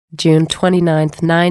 June 29,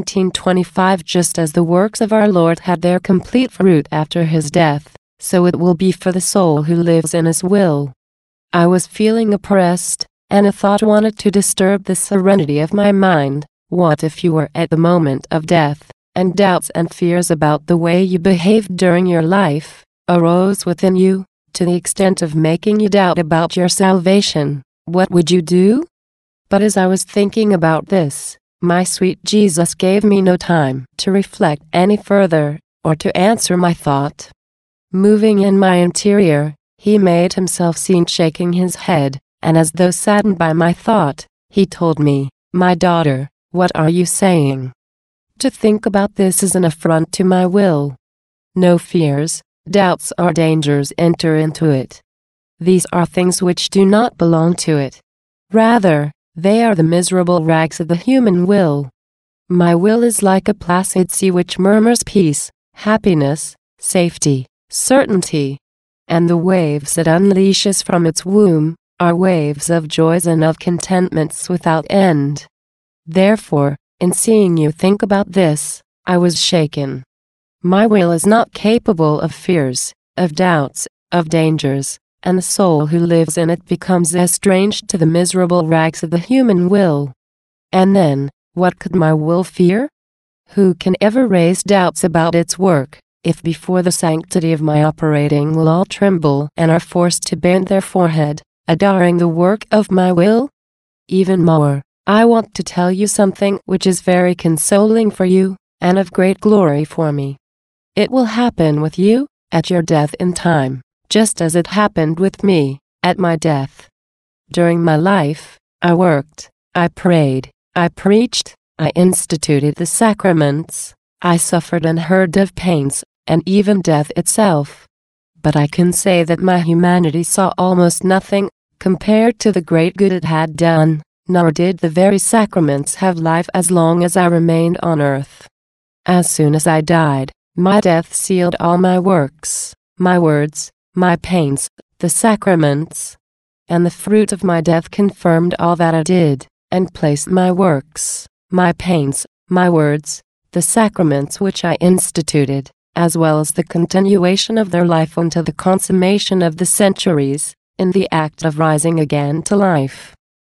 1925. Just as the works of our Lord had their complete fruit after his death, so it will be for the soul who lives in his will. I was feeling oppressed, and a thought wanted to disturb the serenity of my mind. What if you were at the moment of death, and doubts and fears about the way you behaved during your life arose within you, to the extent of making you doubt about your salvation? What would you do? But as I was thinking about this, my sweet Jesus gave me no time to reflect any further, or to answer my thought. Moving in my interior, he made himself seen shaking his head, and as though saddened by my thought, he told me, "My daughter, what are you saying? To think about this is an affront to my will. No fears, doubts or dangers enter into it. These are things which do not belong to it. Rather, they are the miserable rags of the human will. My will is like a placid sea which murmurs peace, happiness, safety, certainty. And the waves it unleashes from its womb are waves of joys and of contentments without end. Therefore, in seeing you think about this, I was shaken. My will is not capable of fears, of doubts, of dangers, and the soul who lives in it becomes estranged to the miserable rags of the human will. And then, what could my will fear? Who can ever raise doubts about its work, if before the sanctity of my operating will all tremble and are forced to bend their forehead, adoring the work of my will? Even more, I want to tell you something which is very consoling for you, and of great glory for me. It will happen with you, at your death in time, just as it happened with me, at my death. During my life, I worked, I prayed, I preached, I instituted the sacraments, I suffered and heard of pains, and even death itself. But I can say that my humanity saw almost nothing, compared to the great good it had done, nor did the very sacraments have life as long as I remained on earth. As soon as I died, my death sealed all my works, my words, my pains, the sacraments. And the fruit of my death confirmed all that I did, and placed my works, my pains, my words, the sacraments which I instituted, as well as the continuation of their life until the consummation of the centuries, in the act of rising again to life.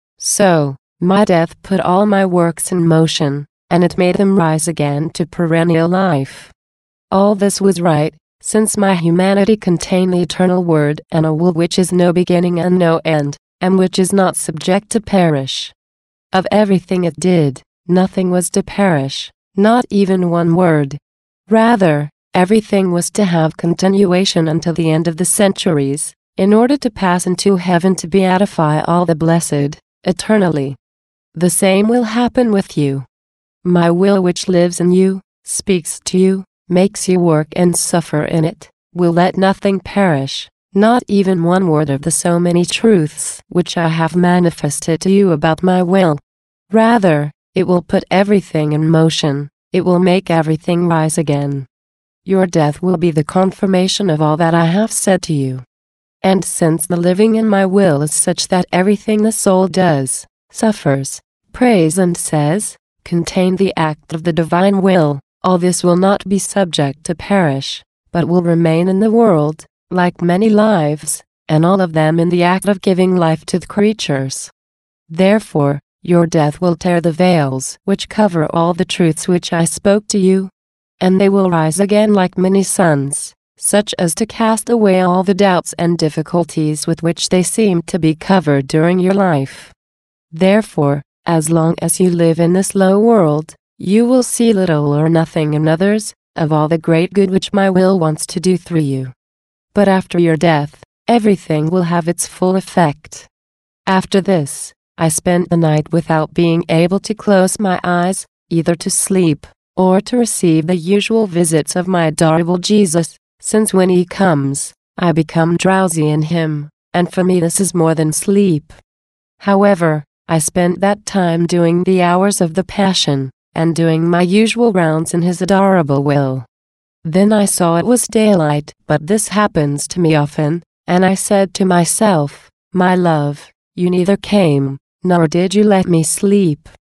So, my death put all my works in motion, and it made them rise again to perennial life. All this was right, since my humanity contained the eternal Word and a will which is no beginning and no end, and which is not subject to perish. Of everything it did, nothing was to perish, not even one word. Rather, everything was to have continuation until the end of the centuries, in order to pass into heaven to beatify all the blessed, eternally. The same will happen with you. My will which lives in you, speaks to you, makes you work and suffer in it, will let nothing perish, not even one word of the so many truths which I have manifested to you about my will. Rather, it will put everything in motion, it will make everything rise again. Your death will be the confirmation of all that I have said to you. And since the living in my will is such that everything the soul does, suffers, prays and says, contain the act of the divine will, all this will not be subject to perish, but will remain in the world, like many lives, and all of them in the act of giving life to the creatures. Therefore, your death will tear the veils which cover all the truths which I spoke to you, and they will rise again like many suns, such as to cast away all the doubts and difficulties with which they seemed to be covered during your life. Therefore, as long as you live in this low world, you will see little or nothing in others, of all the great good which my will wants to do through you. But after your death, everything will have its full effect. After this, I spent the night without being able to close my eyes, either to sleep, or to receive the usual visits of my adorable Jesus, since when he comes, I become drowsy in him, and for me this is more than sleep. However, I spent that time doing the hours of the Passion, and doing my usual rounds in his adorable will. Then I saw it was daylight, but this happens to me often, and I said to myself, my love, you neither came, nor did you let me sleep.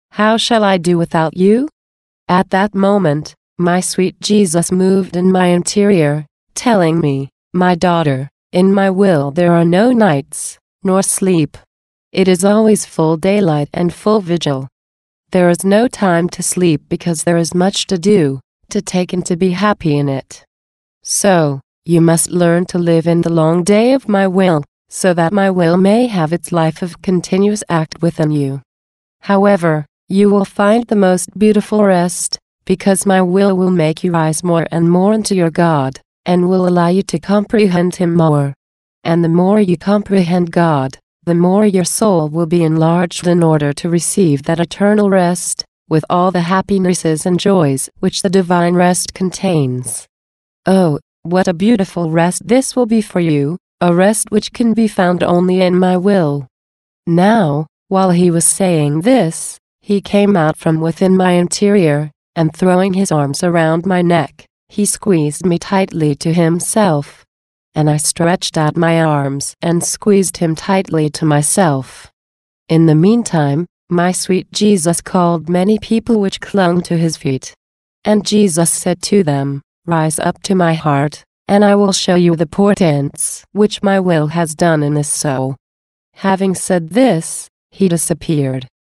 How shall I do without you? At that moment, my sweet Jesus moved in my interior, telling me, my daughter, in my will there are no nights, nor sleep. It is always full daylight and full vigil. There is no time to sleep because there is much to do, to take and to be happy in it. So, you must learn to live in the long day of my will, so that my will may have its life of continuous act within you. However, you will find the most beautiful rest, because my will make you rise more and more into your God, and will allow you to comprehend Him more. And the more you comprehend God, the more your soul will be enlarged in order to receive that eternal rest, with all the happinesses and joys which the divine rest contains. Oh, what a beautiful rest this will be for you, a rest which can be found only in my will. Now, while he was saying this, he came out from within my interior, and throwing his arms around my neck, he squeezed me tightly to himself. And I stretched out my arms and squeezed him tightly to myself. In the meantime, my sweet Jesus called many people which clung to his feet. And Jesus said to them, Rise up to my heart, and I will show you the portents which my will has done in this soul. Having said this, he disappeared.